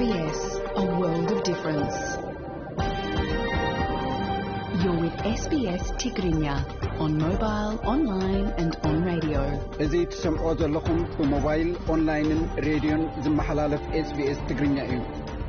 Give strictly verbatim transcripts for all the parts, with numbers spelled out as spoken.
B S, a world of difference. You're with S B S Tigrinya on mobile, online and on radio. إذا تسمعوا لكم بموبايل، أونلاين، راديو زمحلالف إس بي إس تقرينيا إيو.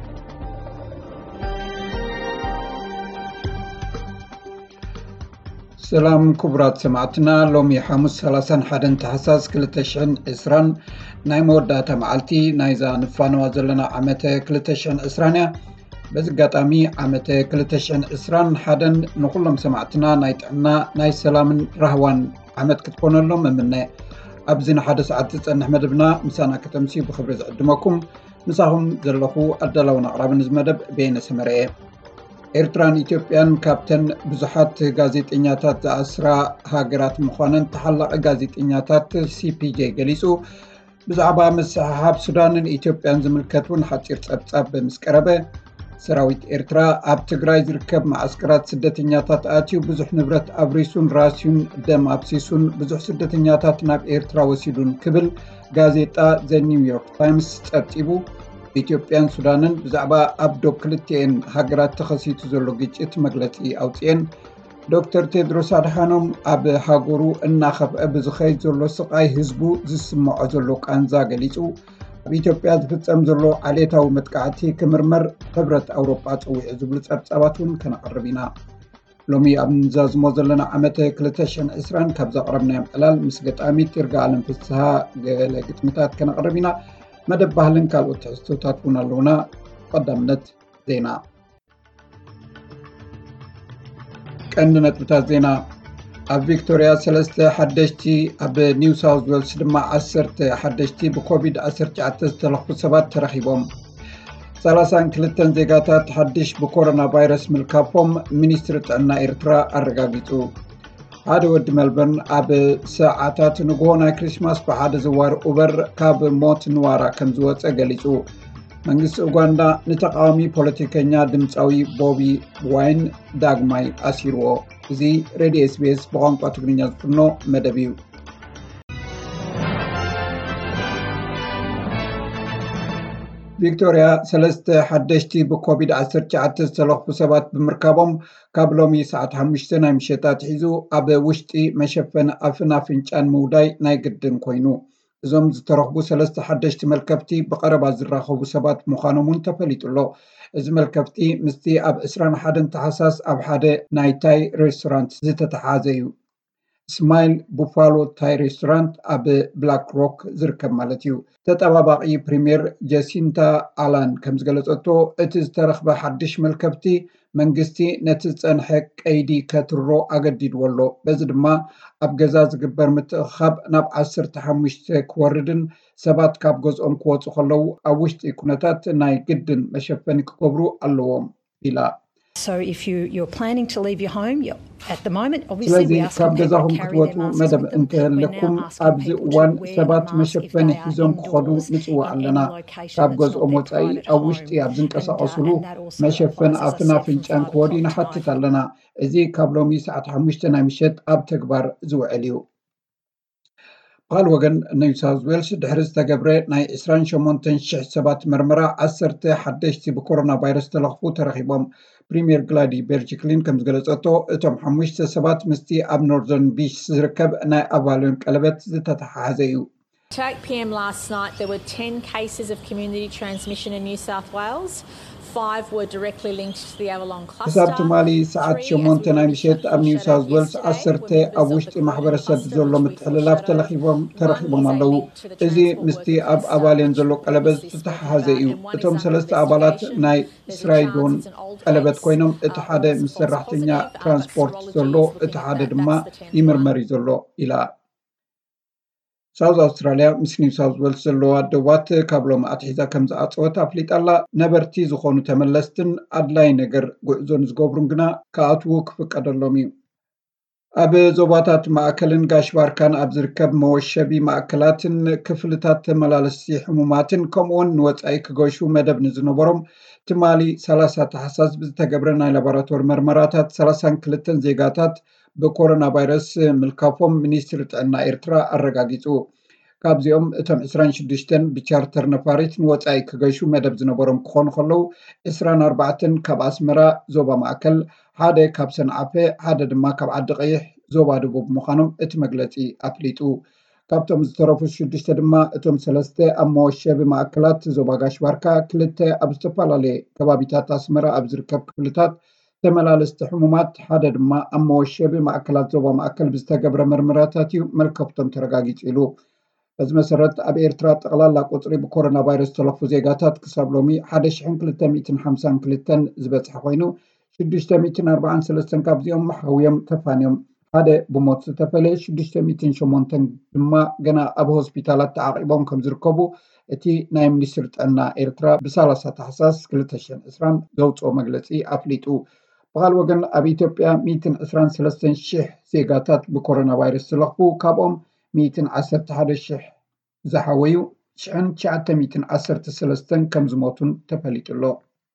سلام كبرات سمعتنا لومي حامس ثلاثة حدن تحساس كلتشن إسران ناي موداتا معلتي نايزا نفانوا زلنا عمته كلتشن إسرانيا بس قطامي عمته كلتشن إسران حدن نقولهم سمعتنا نايتعنا ناي سلام رهوان عمت كتكون لهم مننا أبزين حدث عدت أن أحمد بنا مسانا كتمسي بخبرز عدمكم مساهم زلخو أدلون أقرب نزمدب بين سمريه ኤርትራን ኢትዮጵያን ካፕተን ብዙሓት ጋዜጠኛታት ዘአስራ ሃገራት ምዃነን ተሓላቀ ጋዜጠኛታት ሲፒጄ ገሊጹ ብዛዕባ መስሓብ ሱዳንን ኢትዮጵያን ዝምልከቱን ሓፂር ጸብጻብ በምስቀረበ ሰራዊት ኤርትራ ኣብ ትግራይ ዝርከብ ማዕስከራት ስደተኛታት ኣትዩ ብዙሕ ንብረት ኣብሪሱን ራስዩን ደም ኣብሲሱን ብዙሕ ስደተኛታት ናብ ኤርትራ ወሲዱን ክብል ጋዜጣ ዘ ኒውዮርክ ታይምስ ጸብጺቡ ኢትዮጵያን ሱዳንን ብዛዕባ ኣብ ዶብ ክልቲአን ሃገራት ተኸሲቱ ዘሎ ግጭት መግለጺ ኣውፅአን ዶክተር ቴድሮስ ኣድሓኖም ኣብ ሃገሩ እናኸፍአ ብዝኸይድ ዘሎ ስቃይ ህዝቡ ዝስምዖ ዘሎ ቃንዛ ገሊጹ ኣብ ኢትዮጵያ ዝፍጸም ዘሎ ዓሌታዊ መጥቃዕቲ ክምርመር ሕብረት ኣውሮጳ ፀዊዑ ዝብሉ ጸብጻባት እውን ከነቕርብ ኢና ሎሚ ኣብ ንዛዝሞ ዘለና ዓመተ ክልተ ሽሕን ዒስራን ካብ ዘቕረብናዮም ዕላል ምስ ገጣሚት ይርጋዓለም ፍስሓ ገለ ግጥምታት ከነቕርብ ኢና مدب ባህልን ካልኦት ትሕዝቶታት እውን ኣለውና ቀዳምነት ዜና ቀንዲ ነጥብታት ዜና ኣብ ቪክቶሪያ ሰለስተ ሓደሽቲ ኣብ ኒው ሳውዝ ዌልስ ድማ ዓሰርተ ሓደሽቲ ብኮቪድ ዓሰርተ ትሽዓተ ዝተለኽፉ ሰባት ተረኺቦም ሰላሳ ወክልተ ዜጋታት ሓድሽ ብኮሮና ቫይረስ ምልካፎም ሚኒስትሪ ጥዕና ኤርትራ ኣረጋጊጹ هذا ود ملبن أب ساعات نقولنا كريسماس بعد زوار أوبر كاب موت نوارا كم زوات أجلسوا من جس أوغندا نتقامي بوليتيكيا دمتساوي بوبي واين داغماي أسيرو زي راديو إس بي إس بغان قاتقنيا فنو مدبيو فيكتوريا سلسته حدشتي بكوفيد عشرة تشعت تلخ بسبات بمركبهم قبلهم ساعة حمشتنا مشتات حيزو أبا وشتي مشفن أفنا فنشان موداي نايقدن كوينو زوم زترخبو سلسته حدشتي ملكبتي بقرب عزراخو بسبات مخانمون تفليت الله إذ ملكبتي مستي أب إسران حدن تحساس أب حدا نايتاي ريستورانت زتتحازيو سمايل بوفالو تاي ريستورانت أب بلاك روك زركب مالتيو تتابعي بريمير جاسينتا آلان كمز قلتو اتز ترخب حدش ملكبتي منجستي نتزن حق ايدي كترو اقديد والو بزد ما ابقزاز قبر متخب ناب عصر تحمشت كوردن سبات كاب جوز ام كواتو خلو اوشت اكونتات ناي قدن مشفنك كبرو اللوام إلا So if you, you're planning to leave your home, you're, at the moment, obviously we ask people to carry their masks with them. We're now asking people to wear a mask if they're out indoors and in any location that's not their private home. And, uh, and that also مشفن applies, as I أفنا said, from فنشان five كودين o'clock حتى tonight. تلنا إذي كابلومي ساعة حمشتنا مشت أب تكبر زو عليو قال وجن نيو ساوث ويلس دحرز تجبره ناي إسران شمونتن شح سبات مرمرة عسرت حدشتي بكورونا فيروس تلخفو ترخيبهم بريمير غلادي بيرجيكلين كمز قلصتو اتم حمشت سبات مستي اب نورذرن بيش زركب ناي أبالون قلبت زتتحازيو At eight p.m. last night, there were ten cases of community transmission in New South Wales. Five were directly linked to the Avalon cluster. حساب تمالي ساعات شمونتن مشيت اب نيو ساوث ويلس عسرت أبوشت محبرسة زولو متحللاف تلخيبهم ترخيبهم اللو إذي مستي أب أبالين زولو قلبت تتحازيو اتم سلست أبالات ناي إسرايدون قلبت كوينهم اتحاد مسرحتنيا ترانسبورت زولو اتحاد دما يمرمري زولو إلى ساوث أستراليا مس نيو ساوث ويلس زلوا دوات كابلوم أتحيزا كمز أصوات أفليت الله نبرتي زخونو تملستن أدلاي نجر قوزون زقوبرنجنا كأتوك فقدرلومي أب زوباتات مأكلن قاشبار كان أبزركب موشبي مأكلاتن كفلتات ملالسي حموماتن كمون نوات أيك قوشو مدب نزنوبرم تمالي سلاسة حساس بزتقبرنا لابراتور مرمراتات سلاسان كلتن زيغاتات بكورونا فيروس ملكافوم منيستر عنا إرترا الرقاقيتو ካብዚኦም እቶም عشرين وستة ብቻርተር ነፋሪት ንወጻኢ ክገሹ መደብ ዝነበሮም ክኾኑ ከለዉ عشرين وأربعة ካብ ኣስመራ ዞባ ማእከል ሓደ ካብ ሰንዓፈ ሓደ ድማ ካብ ዓዲ ቀይሕ ዞባ ደቡብ ምዃኖም እቲ መግለጺ ኣፍሊጡ ካብቶም ዝተረፉ ሽዱሽተ ድማ እቶም ሰለስተ ኣብ መወሸቢ ማእከላት ዞባ ጋሽባርካ ክልተ ኣብ ዝተፈላለየ ከባቢታት ኣስመራ ኣብ ዝርከብ ክፍልታት ተመላለስቲ ሕሙማት ሓደ ድማ ኣብ መወሸቢ ማእከላት ዞባ ማእከል ብዝተገብረ ምርምራታት እዩ መልከብቶም ተረጋጊጹ ኢሉ በዚ መሰረት ኣብ ኤርትራ ጠቕላላ ቁጽሪ ብኮሮና ቫይረስ ተለፉ ዜጋታት ክሳብ ሎሚ ሓደ ሽሕ ክልተ ሚእቲ ሓምሳን ክልተን ዝበጽሐ ኮይኑ ሽዱሽተ ሚእቲ ኣርባዓን ሰለስተን ካብዚኦም መሓውዮም ተፋንዮም ሓደ ብሞት ዝተፈለየ ሽዱሽተ ሚእቲ ሸሞንተ ድማ ገና ኣብ ሆስፒታላት ተዓቂቦም ከም ዝርከቡ እቲ ናይ ሚኒስትሪ ጥዕና ኤርትራ ብሰላሳ ታሕሳስ ክልተ ሽሕን ዕስራን ዘውፅኦ መግለጺ ኣፍሊጡ ብኻልእ ወገን ኣብ ኢትዮጵያ ሚእቲ ዕስራን ሰለስተን ሽሕ ዜጋታት ብኮሮና ቫይረስ ዝለኽፉ ካብኦም ሚእቲ ዓሰርተ ሓደ ሽሕ ዝሓወዩ ሽሕን ትሽዓተ ሚእቲ ዓሰርተ ሰለስተን ከም ዝሞቱን ተፈሊጡሎ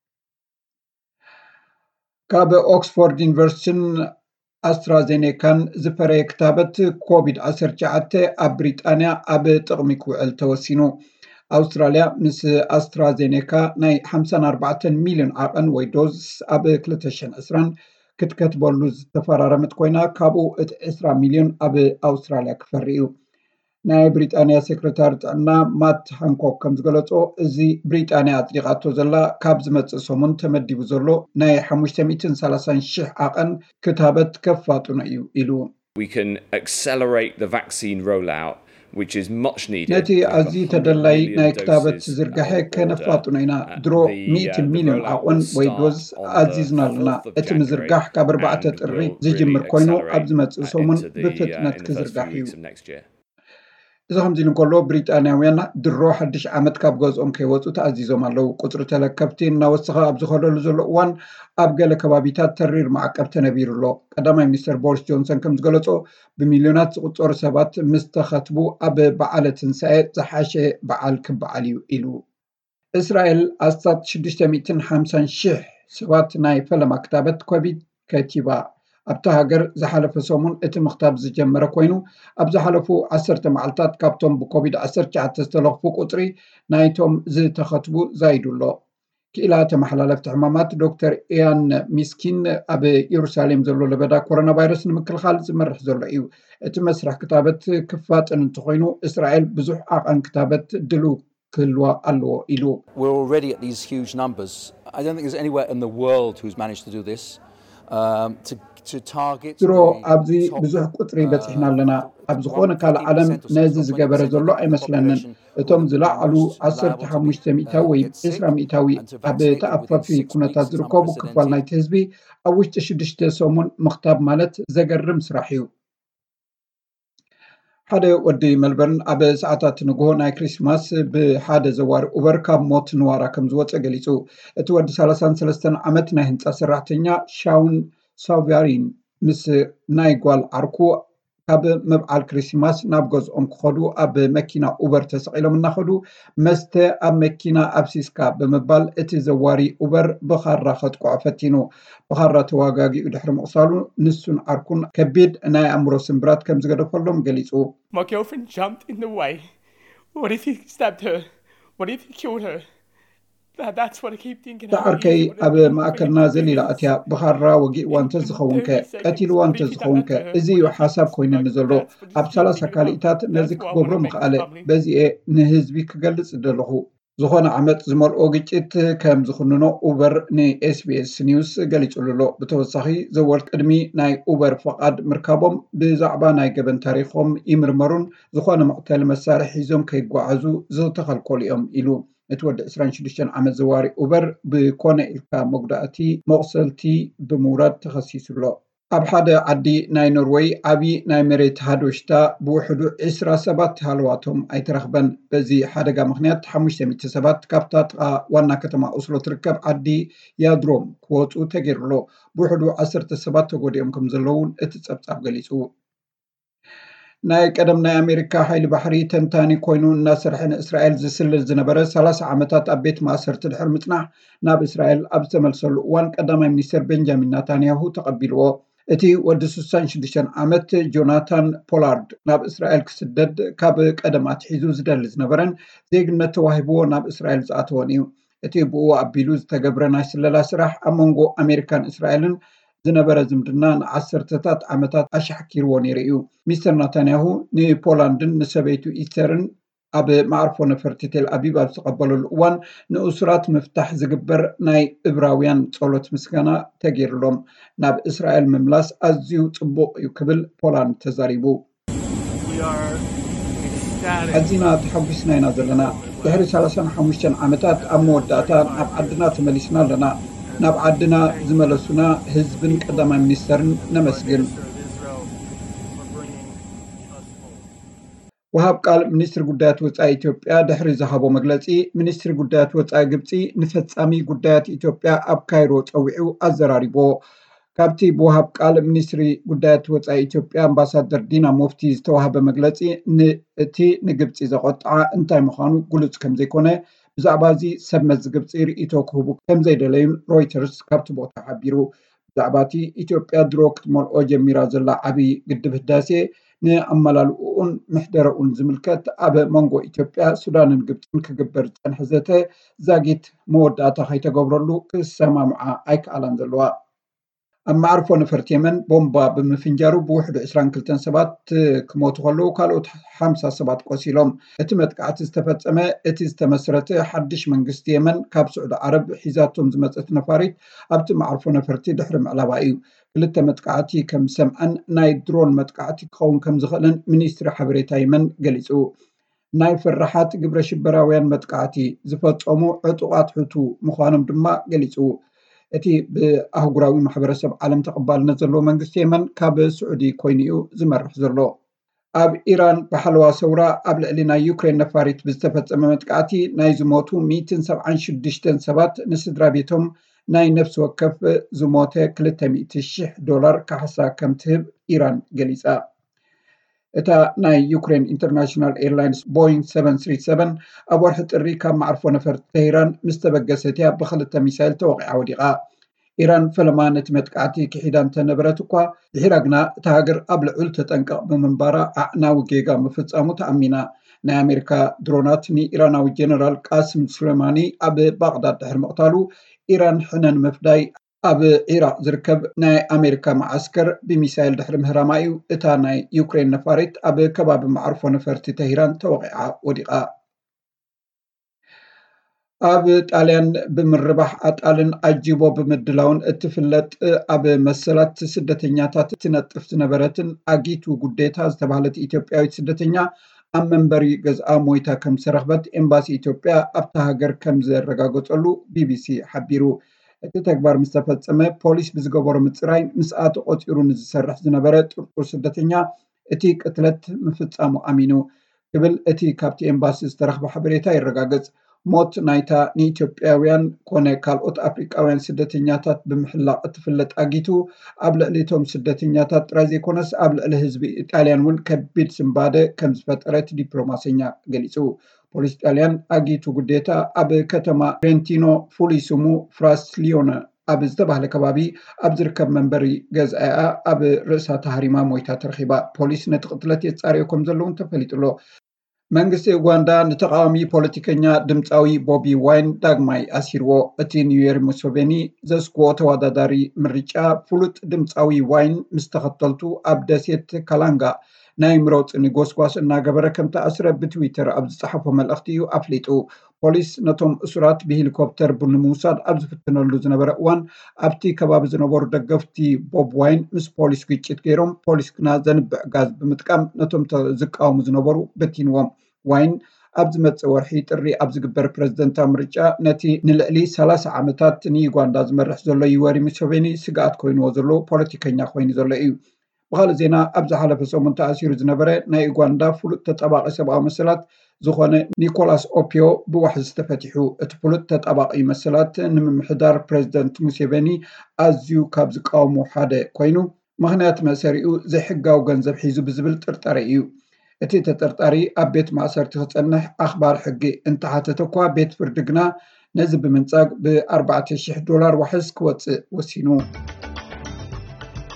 ካብ ኦክስፎርድ ዩኒቨርሲቲን ኣስትራዜኔካን ዝፈረየ ክታበት ኮቪድ ዓሰርተ ትሽዓተ ኣብ ብሪጣንያ ኣብ ጥቕሚ ክውዕል ተወሲኑ ኣውስትራልያ ምስ ኣስትራዜኔካ ናይ ሓምሳን ኣርባዕተን ሚልዮን ዓቐን ወይ ዶዝ ኣብ ክልተ ሽሕን ዕስራን ክትከትበሉ ዝተፈራረመት ኮይና ካብኡ እቲ عشرين ሚልዮን ኣብ ኣውስትራልያ ክፈሪ እዩ ናይ ብሪጣንያ ሴክሬታሪ ጥዕና ማት ሃንኮክ ከም ዝገለጾ እዚ ብሪጣንያ ኣጽዲቃቶ ዘላ ካብ ዝመጽእ ሰሙን ተመዲቡ ዘሎ ናይ ሓሙሽተ ሚእቲ ሰላሳን ሽሕ ዓቐን ክታበት ከፋጥኖ እዩ ኢሉ We can accelerate the vaccine rollout which is much needed. ነቲ ኣዝዩ ተደላይ ናይ ክታበት ዝርጋሐ ከነፋጥኖ ኢና ድሮ ሚእቲ ሚልዮን ዓቐን ወይ ዶዝ ኣዚዝና ኣለና እቲ ምዝርጋሕ ካብ ኣርባዕተ ጥሪ ዝጅምር ኮይኑ ኣብ ዝመጽእ ሰሙን ብፍጥነት ክዝርጋሕ እዩ እዚ ከምዚ ኢሉ እንከሎ ብሪጣንያውያን ድሮ ሓድሽ ዓመት ካብ ገዝኦም ከይወፁ ተኣዚዞም ኣለዉ ቁፅሪ ተለከብቲ እናወስኸ ኣብ ዝኸደሉ ዘሎ እዋን ኣብ ገለ ከባቢታት ተሪር ማዕቀብ ተነቢሩ ኣሎ ቀዳማይ ሚኒስትር ቦሪስ ጆንሰን ከም ዝገለጾ ብሚልዮናት ዝቁፀሩ ሰባት ምስ ተኸትቡ ኣብ በዓለ ትንሳኤ ዝሓሸ በዓል ክበዓል እዩ ኢሉ እስራኤል ኣስታት ሽዱሽተ ሚእቲ ሓምሳን ሽሕ ሰባት ናይ ፈለማ ክታበት ኮቪድ ከቲባ ኣብታ ሃገር ዝሓለፈ ሰሙን እቲ ምኽታብ ዝጀመረ ኮይኑ ኣብ ዝሓለፉ ዓሰርተ መዓልታት ካብቶም ብኮቪድ ዓሰርተ ትሽዓተ ዝተለኽፉ ቁፅሪ ናይቶም ዝተኸትቡ ዛይዱሎ ክኢላ ተመሓላለፍቲ ሕማማት ዶክተር ኢያን ሚስኪን ኣብ ኢየሩሳሌም ዘሎ ለበዳ ኮሮና ቫይረስ ንምክልኻል ዝመርሕ ዘሎ እዩ እቲ መስርሕ ክታበት ክፋጥን እንተኮይኑ እስራኤል ብዙሕ ዓቐን ክታበት ድሉ ክህልዋ ኣለዎ ኢሉ We're already at these huge numbers. I don't think there's anywhere in the world who's managed to do this. Um, to ድሮ ኣብዚ ብዙሕ ቁጥሪ በፂሕና ኣለና ኣብ ዝኾነ ካልእ ዓለም ነዚ ዝገበረ ዘሎ ኣይመስለንን እቶም ዝለዓሉ ዓሰርተ ሓሙሽተ ሚእታዊ ወይ عشرين ሚእታዊ ኣብ ተኣፋፊ ኩነታት ዝርከቡ ክፋል ናይቲ ህዝቢ ኣብ ውሽጢ ሽዱሽተ ሰሙን ምኽታብ ማለት ዘገርም ስራሕ እዩ ሓደ ወዲ መልበርን ኣብ ሰዓታት ንግሆ ናይ ክሪስማስ ብሓደ ዘዋሪ ኡበር ካብ ሞት ንዋራ ከም ዝወፀ ገሊጹ እቲ ወዲ ሰላሳን ሰለስተን ዓመት ናይ ህንፃ ሰራሕተኛ ሻውን ሳቪያሪን ምስ ናይ ጓል ዓርኩ ካብ መብዓል ክሪስማስ ናብ ገዝኦም ክኸዱ ኣብ መኪና ኡበር ተሰቂሎም እናኸዱ መስተ ኣብ መኪና ኣብሲስካ ብምባል እቲ ዘዋሪ ኡበር ብኻራ ከጥቅዖ ፈቲኑ ብኻራ ተዋጋጊኡ ድሕሪ ምቕሳሉ ንሱን ዓርኩን ከቢድ ናይ ኣእምሮ ስምብራት ከም ዝገደፈሎም ገሊጹ My girlfriend jumped in the way. What if he stabbed her? What if he killed her? That's what I keep thinking. تعركي أب ما أكلنا زليل أتيا بخارة وجي وانت زخونك قتيل وانت زخونك إزي وحساب كوين نزلو أب ثلاثة كاليتات نزك قبرم قالة بزي نهز بيك جلس دلهو زخون عمت زمر أوجيت كم زخوننا أوبر ني إس بي إس نيوز قالت له بتوصحي زورت أدمي ناي أوبر فقد مركبهم بزعبة ناي جبن تاريخهم يمرمرون زخون مقتل مسارح يزوم كي جوعزو زلتخل كل يوم إلو اتود عشرين شدشن عمل زواري أوبر بكون إلكا مقدعتي مغسلتي بمورد تخصيص له أب حدا عدي ناي نروي عبي ناي مريت هادوشتا بوحدو عسرة سبات هالواتهم أي ترخبن بزي حدا قا مخنيات حموش تميت سبات كابتات وانا كتما أصلو تركب عدي يادروم كوتو تغير له بوحدو عسرة سبات تقود يومكم زلون اتتصبت قليسو ናይ ቀደም ናይ ኣሜሪካ ሓይሊ ባሕሪ ተንታኒ ኮይኑ እናሰርሐን እስራኤል ዝስልል ዝነበረ ሰላሳ ዓመታት ኣብ ቤት ማእሰርቲ ድሕሪ ምጽናሕ ናብ እስራኤል ኣብ ዝተመልሰሉ እዋን ቀዳማይ ሚኒስትር ቤንጃሚን ናታንያሁ ተቐቢልዎ እቲ ወዲ ስሳን ሽዱሽተ ዓመት ጆናታን ፖላርድ ናብ እስራኤል ክስደድ ካብ ቀደማት ሒዙ ዝደሊ ዝነበረን ዜግነት ተዋሂብዎ ናብ እስራኤል ዝኣተወን እዩ። እቲ ብኡ ኣቢሉ ዝተገብረ ናይ ስለላ ስራሕ ኣብ መንጎ ኣሜሪካን እስራኤልን ዝነበረ ዝምድና ንዓሰርተታት ዓመታት ኣሻሕኪርዎ ነይሩ እዩ። ሚስተር ናታንያሁ ንፖላንድን ንሰበይቱ ኢስተርን ኣብ ማዕርፎ ነፈርቲ ቴል ኣቢብ ኣብ ዝተቐበለሉ እዋን ንእሱራት ምፍታሕ ዝግበር ናይ ዕብራውያን ጸሎት ምስጋና ተገይሩሎም ናብ እስራኤል ምምላስ ኣዝዩ ጽቡቕ እዩ ክብል ፖላንድ ተዛሪቡ። ኣዚና ተሐጉስና ኢና ዘለና ድሕሪ ሰላሳን ሓሙሽተን ዓመታት ኣብ መወዳእታ ናብ ዓድና ተመሊስና ኣለና። ናብ ዓድና ዝመለሱና ህዝብን ቀዳማይ ሚኒስተርን ነመስግን። ወሃብ ቃል ሚኒስትሪ ጉዳያት ወፃኢ ኢትዮጵያ ድሕሪ ዝሃቦ መግለጺ ሚኒስትሪ ጉዳያት ወፃኢ ግብፂ ንፈጻሚ ጉዳያት ኢትዮጵያ ኣብ ካይሮ ፀዊዑ ኣዘራሪቦ። ካብቲ ብወሃብ ቃል ሚኒስትሪ ጉዳያት ወፃኢ ኢትዮጵያ ኣምባሳደር ዲና ሙፍቲ ዝተዋሃበ መግለጺ እቲ ንግብፂ ዘቆጥዓ እንታይ ምዃኑ ግሉጽ ከም ዘይኮነ ብዛዕባ እዚ ሰብ መዚ ግብፂ ርእቶ ክህቡ ከም ዘይደለዩን ሮይተርስ ካብቲ ቦታ ሓቢሩ። ብዛዕባ እቲ ኢትዮጵያ ድሮ ክትመልኦ ጀሚራ ዘላ ዓብይ ግድብ ህዳሴ ንኣመላልኡን ምሕደረኡን ዝምልከት ኣብ መንጎ ኢትዮጵያ ሱዳንን ግብፅን ክግበር ዝፀንሐ ዘተ ዛጊት መወዳእታ ከይተገብረሉ ክሰማምዓ ኣይከኣላን ዘለዋ። ኣብ ማዕርፎ ነፈርቲ የመን ቦምባ ብምፍንጃሩ ብውሕዱ ዒስራን ክልተን ሰባት ክሞቱ ከለዉ ካልኦት ሓምሳ ሰባት ቆሲሎም። እቲ መጥቃዕቲ ዝተፈፀመ እቲ ዝተመስረተ ሓድሽ መንግስቲ የመን ካብ ስዑድ ዓረብ ሒዛቶም ዝመፀት ነፋሪት ኣብቲ ማዕርፎ ነፈርቲ ድሕሪ ምዕላባ እዩ። ክልተ መጥቃዕቲ ከም ሰምዐን ናይ ድሮን መጥቃዕቲ ክኸውን ከም ዝኽእልን ሚኒስትሪ ሓበሬታ የመን ገሊጹ። ናይ ፍራሓት ግብረ ሽበራውያን መጥቃዕቲ ዝፈፀሙ ዕጡቃት ሕቱ ምዃኖም ድማ ገሊጹ። እቲ ብኣህጉራዊ ማሕበረሰብ ዓለም ተቐባልነት ዘለዎ መንግስቲ የመን ካብ ስዑዲ ኮይኑ እዩ ዝመርሕ ዘሎ። ኣብ ኢራን ብሓለዋ ሰውራ ኣብ ልዕሊ ናይ ዩክሬን ነፋሪት ብዝተፈፀመ መጥቃዕቲ ናይ ዝሞቱ ሚእትን ሰብዓን ሽዱሽተን ሰባት ንስድራ ቤቶም ናይ ነፍሲ ወከፍ ዝሞተ ክልተ ሚእቲ ሽሕ ዶላር ካሕሳ ከም ትህብ ኢራን ገሊፃ። እታ ናይ ዩክሬን ኢንተርናሽናል ኤርላይንስ ቦይንግ ሰቨን ትሪ ሰቨን ኣብ ወርሒ ጥሪ ካብ ማዕርፎ ነፈርቲ ተሂራን ምስ ተበገሰት እያ ብክልተ ሚሳይል ተወቂዓ ወዲቓ። ኢራን ፈለማ ነቲ መጥቃዕቲ ክሒዳ እንተነበረት እኳ ድሒራ ግና እታ ሃገር ኣብ ልዑል ተጠንቀቕ ብምንባራ ኣዕናዊ ጌጋ ምፍፃሙ ተኣሚና። ናይ ኣሜሪካ ድሮናት ንኢራናዊ ጀነራል ቃስም ሱሌማኒ ኣብ ባግዳድ ድሕሪ ምቕታሉ ኢራን ሕነን ምፍዳይ ኣብ ኢራቅ ዝርከብ ናይ ኣሜሪካ ማዓስከር ብሚሳይል ድሕሪ ምህራማ እዩ እታ ናይ ዩክሬን ነፋሪት ኣብ ከባቢ ማዕርፎ ነፈርቲ ተሂራን ተወቂዓ ወዲቓ። ኣብ ጣልያን ብምርባሕ ኣጣልን ኣጂቦ ብምድላውን እትፍለጥ ኣብ መሰላት ስደተኛታት እትነጥፍ ዝነበረትን ኣጊቱ ጉዴታ ዝተባሃለት ኢትዮጵያዊት ስደተኛ ኣብ መንበሪ ገዝኣ ሞይታ ከም ዝተረኽበት ኤምባሲ ኢትዮጵያ ኣብታ ሃገር ከም ዘረጋገፀሉ ቢቢሲ ሓቢሩ። እቲ ተግባር ምስ ተፈፀመ ፖሊስ ብዝገበሮ ምፅራይ ምስኣ ተቆፂሩ ንዝሰርሕ ዝነበረ ጥርጡር ስደተኛ እቲ ቅትለት ምፍፃሙ ኣሚኑ ክብል እቲ ካብቲ ኤምባሲ ዝተረኽበ ሓበሬታ ይረጋገፅ። ሞት ናይታ ንኢትዮጵያውያን ኮነ ካልኦት ኣፍሪቃውያን ስደተኛታት ብምሕላቕ እትፍለጥ ኣጊቱ ኣብ ልዕሊ እቶም ስደተኛታት ጥራይ ዘይኮነስ ኣብ ልዕሊ ህዝቢ ጣልያን እውን ከቢድ ስምባደ ከም ዝፈጠረት ዲፕሎማሰኛ ገሊፁ። ፖሊስ ጣልያን ኣጊቱ ጉዴታ ኣብ ከተማ ሬንቲኖ ፍሉይ ስሙ ፍራስሊዮነ ኣብ ዝተባህለ ከባቢ ኣብ ዝርከብ መንበሪ ገዝኣ ኣብ ርእሳ ተሃሪማ ሞይታ ተረኺባ። ፖሊስ ነቲ ቅትለት የፃርዮ ከም ዘለውን ተፈሊጡሎ። መንግስቲ ኡጋንዳ ንተቃዋሚ ፖለቲከኛ ድምፃዊ ቦቢ ዋይን ዳግማይ ኣሲርዎ። እቲ ኒውዮሪ ሙሶቬኒ ዘስክዎ ተወዳዳሪ ምርጫ ፍሉጥ ድምፃዊ ዋይን ምስ ተኸተልቱ ኣብ ደሴት ካላንጋ ናይ ምሮፅ ንጎስጓስ እናገበረ ከም ተኣስረ ብትዊተር ኣብ ዝፀሓፎ መልእኽቲ እዩ ኣፍሊጡ። ፖሊስ ነቶም እሱራት ብሄሊኮፕተር ብምውሳድ ኣብ ዝፍትነሉ ዝነበረ እዋን ኣብቲ ከባቢ ዝነበሩ ደገፍቲ ቦብ ዋይን ምስ ፖሊስ ግጭት ገይሮም ፖሊስ ግና ዘንብዕ ጋዝ ብምጥቃም ነቶም ዝቃወሙ ዝነበሩ በቲንዎም። ዋይን ኣብ ዝመፅእ ወርሒ ጥሪ ኣብ ዝግበር ፕረዚደንታዊ ምርጫ ነቲ ንልዕሊ ሰላሳ ዓመታት ንዩጋንዳ ዝመርሕ ዘሎ ዩዌሪ ሙሶቬኒ ስጋኣት ኮይንዎ ዘሎ ፖለቲከኛ ኮይኑ ዘሎ እዩ። ብካልእ ዜና ኣብ ዝሓለፈ ሰሙን ተኣሲሩ ዝነበረ ናይ ኡጋንዳ ፍሉጥ ተጣባቂ ሰብኣዊ መሰላት ዝኾነ ኒኮላስ ኦፒዮ ብዋሕዚ ተፈቲሑ። እቲ ፍሉጥ ተጣባቂ መሰላት ንምምሕዳር ፕረዚደንት ሙሴቬኒ ኣዝዩ ካብ ዝቃወሙ ሓደ ኮይኑ ምክንያት መእሰሪኡ ዘይሕጋዊ ገንዘብ ሒዙ ብዝብል ጥርጣረ እዩ። እቲ ተጠርጣሪ ኣብ ቤት ማእሰርቲ ክፀንሕ ኣኽባር ሕጊ እንተሓተተ እኳ ቤት ፍርዲ ግና ነዚ ብምንፃግ ብኣርባዕተ ሽሕ ዶላር ዋሕስ ክወፅእ ወሲኑ።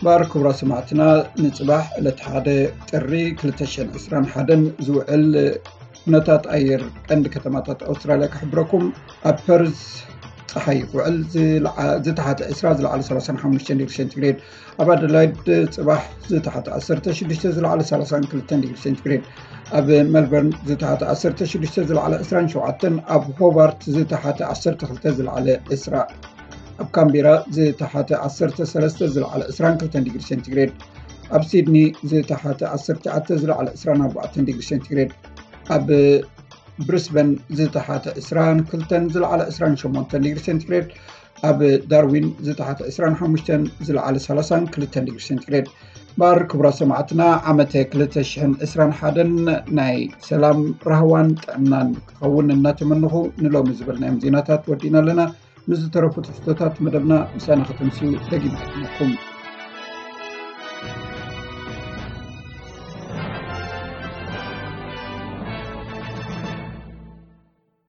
بار كبرى سمعتنا نصباح لتحادة تري كلتشن إسران حدن زوعل نتات أير عند كتماتات أستراليا كحبركم أبرز صحي وعل زي تحت إسراء زل على ثلاثة وخمسين ديجري سنتيغريد أبعد لايد صباح زي تحت عشرة شديشة زل على ثلاثة وثلاثين ديجري سنتيغريد أب ملبورن زي تحت عشرة شديشة زل على إسران شوعتن أب هوبارت زي تحت عشرة خلتة زل على إسراء أب كامبيرا زي تحت عشرة ثلاثة زل على إسران ثلاثين ديجري سنتيغريد أب سيدني زي تحت عشرة زل على إسران أربعة ديجري سنتيغريد أب بريسبن زي تحت إسران كلتن زل على إسران شمونتن ديجري سنتيغريد أب داروين زي تحت إسران حمشتن زل على ثلاثة كلتن ديجري سنتيغريد بار كبرى سمعتنا عمته كلتشن إسران حدن ناي سلام رهوان تأمنان تخون الناتمنه نلوم زبلنا مزيناتات ودينا لنا مزترفو تفتتات مدبنا مسانا ختمسيو دقيمة لكم